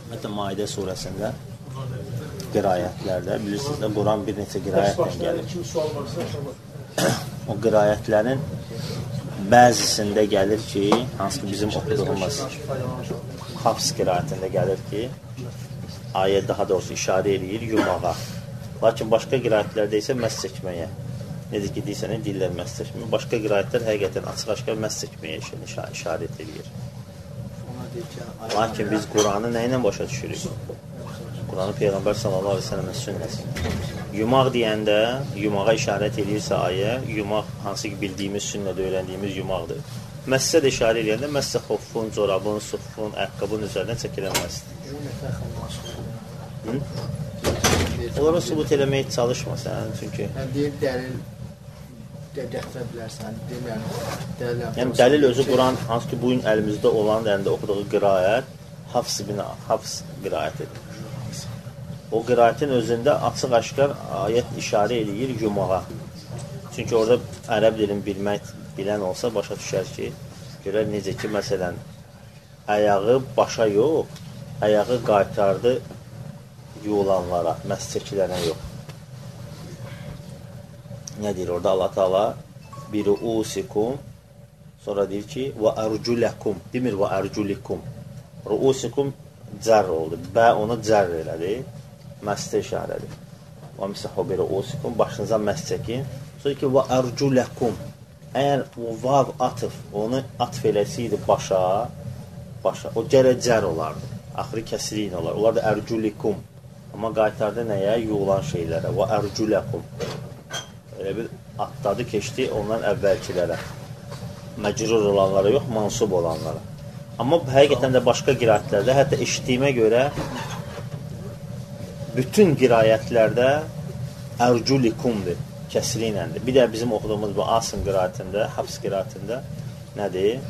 Hətta Maidə surəsində qirayətlərdə, bilirsiniz də, Quran bir neçə qirayətlə gəlir. O qirayətlərin bəzisində gəlir ki, hansı ki bizim oxuduğumuz Hafs qirayətində gəlir ki, ayə daha doğrusu işarə edir yumağa. Lakin başqa qirayətlərdə isə məhz çəkməyə. Necə ki, deyirsən, dillər məhz çəkməyə. Başqa qirayətlər həqiqətən açıq-aşkar məhz çəkməyə işarət edir. Lakin biz Quranı nə ilə başa düşürük? Quranı Peyğəmbər sallallahu aleyhi ve sellem'in sünnəsi. Yumaq deyəndə, yumağa işarət edirsə ayə, yumaq hansı ki bildiyimiz sünnədə öyrəndiyimiz yumaqdır. Məssə də işarə edəndə, məssə xoffun, corabın, suffun, əqqabın üzərindən çəkilənməzdir. Onlara subut eləməyə çalışma sən, çünki... Deyir, dəlil gətirə bilərsən, yəni dəlil özü Quran, hansı ki bugün əlimizdə olan, əlində oxuduğu qirayət, Hafs qirayətidir. O qirayətin özündə açıq-aşkar ayət işarə edir yumağa. Çünki orada ərəb dilini bilən olsa başa düşər ki, görər necə ki, məsələn, ayağı başa yox, ayağı qaytardı yuğulanlara, məhz çəkilənə yox. Nə deyir orada Allah Teala? Biruusikum, sonra deyir ki, və ərculəkum, demir və ərculikum. Ruusikum cər oldu, bə onu cər elədi. Məsdə işarədir. Və misəxo bir ruusikum, başınıza məs çəkin. Sonra ki, və ərculəkum. Əgər o vav atıf, onu atf eləsiydi başa, o gərək cər olardı. Axırı kəsirin olar. Onlar da ərculikum. Amma qaytardı nəyə? Yuğulan şeylərə. Və ərculəkum. Elə bir atladı, keçdi onların əvvəlkilərə. Məcrur olanlara yox, mansub olanlara. Amma həqiqətən də başqa qirayətlərdə, hətta eşitdiyimə görə bütün qirayətlərdə ərculikumdur, kəsiri iləndir. Bir də bizim oxuduğumuz bu Asım qirayətində, Hafs qirayətində nədir?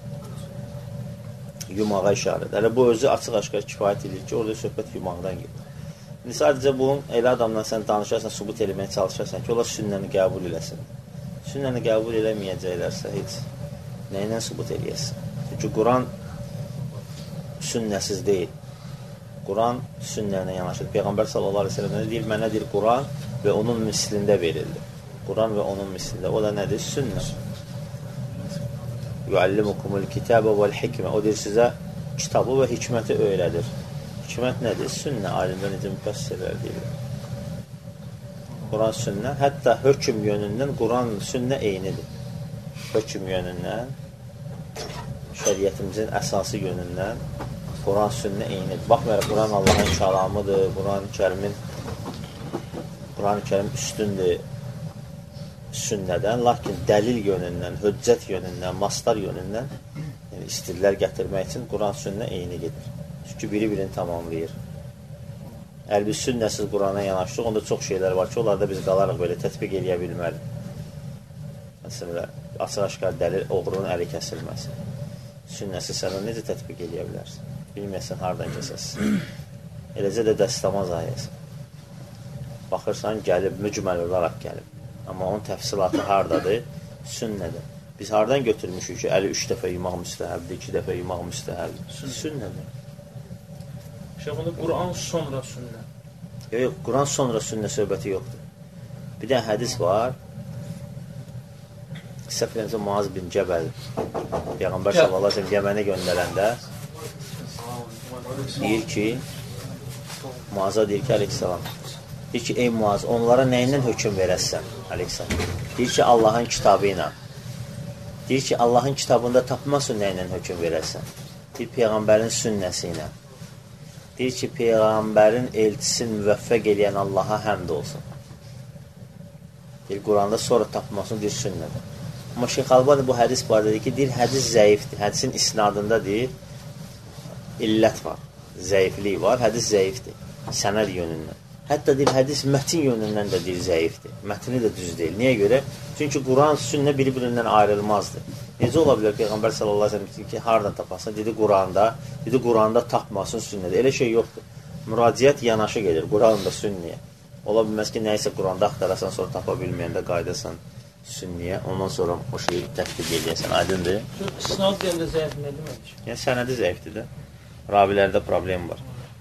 Yumağa işarədir. Hələ bu özü açıq-aşkar kifayət edir ki, orada söhbət yumaqdan gedir. İndi sadəcə bu, elə adamla sən danışarsan, subut eləməyə çalışarsan ki, onlar sünnəni qəbul eləsin. Sünnəni qəbul eləməyəcəklərsə, heç nə ilə subut eləyəsin? Çünki Quran sünnəsiz deyil. Quran sünnəyə yanaşır. Peyğəmbər sallallahu aleyhi ve sellem deyir, mənə deyir Quran və onun mislində verildi. Quran və onun mislində. O da nədir? Sünnə. Yuallimukumul kitəbə vəl-hikmə. O deyir, sizə kitabı və hikməti öyrədir. Hikmət nədir? Sünnə. Alimlər necə müfəssirlər deyirlər. Quran sünnə. Hətta hökm yönündən Quran sünnə eynidir. Hökm yönündən, şəriətimizin əsası yönündən Quran sünnə eynidir. Baxmayaraq, Quran Allahın kəlamıdır, Quran-ı Kərim üstündür sünnədən, lakin dəlil yönündən, höccət yönündən, mastar yönündən yəni istillər gətirmək üçün Quran sünnə eyni gedir. Çünki biri-birini tamamlayır. Əgər biz sünnəsiz Qurana yanaşdıq, onda çox şeylər var ki, onlarda biz qalarıq belə tətbiq eləyə bilməli. Məsələn, açıq-aşkar dəlil, oğrunun əli kəsilməsi. Sünnəsi sən onu necə tətbiq eləyə bilərsin? Bilməyəsən, haradan kəsəsin. Eləcə də dəstəmaz ayəsi. Baxırsan, gəlib, mücməl olaraq gəlib. Amma onun təfsilatı haradadır? Sünnədir. Biz haradan götürmüşük ki, əli 3 dəfə yumaq müstəhəbdir, 2 dəfə yumaq müstəhəbdir? Sünnədir. Şeyxunda Quran sonra sünnə. Yox, Quran sonra sünnə söhbəti yoxdur. Bir də hədis var. Səhv eləmirəmsə Muaz bin Cəbəl Peyğəmbər sallallahu əleyhi və səlləm Yəmənə göndərəndə deyir ki, Muaza deyir ki, əleyhissalam, deyir ki, ey Muaz, onlara nə ilə hökm verəsən, əleyhissalam? Deyir ki, Allahın kitabı ilə. Deyir ki, Allahın kitabında tapmasın nə ilə hökm verəsən? Deyir, Peyğəmbərin sünnəsi ilə. Deyir ki, Peyğəmbərin elçisini müvəffəq eləyən Allaha həmd olsun. Deyir, Quranda sonra tapmasın, deyir, sünnədir. Amma Şeyx Albani bu hədis barədə deyir ki, deyir, hədis zəifdir. Hədisin isnadında deyir, illət var, zəiflik var, hədis zəifdir, sənəd yönündən. Hətta deyir, hədis mətin yönündən də deyir, zəifdir, mətini də düz deyil. Niyə görə? Çünki Quran sünnə biri-birindən ayrılmazdır. Necə ola bilər Peyğəmbər sallallahu əleyhi və səlləm ki, haradan tapasan? Dedi Quranda tapmasın sünnədir. Elə şey yoxdur. Müraciət yanaşı gedir Quranda sünniyə. Ola bilməz ki, nəyisə Quranda axtarasan, sonra tapa bilməyəndə qaydasan sünniyə, ondan sonra o şeyi tətbiq edəyəsən. Aydındır? İsnad deyəndə zəif nə deməkdir? Yəni sənədi zəifdir də. Ravilərdə problem var.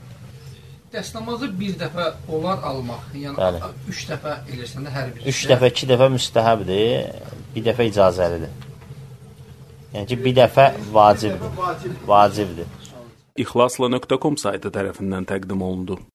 Dəstəmazı bir dəfə olar almaq, yəni 3 dəfə elirsən də hər birisi. 3 dəfə, 2 dəfə müstəhəbdir, bir dəfə icazəlidir. Yəni ki, bir dəfə vacibdir. İxlasla.com saytı tərəfindən təqdim olundu.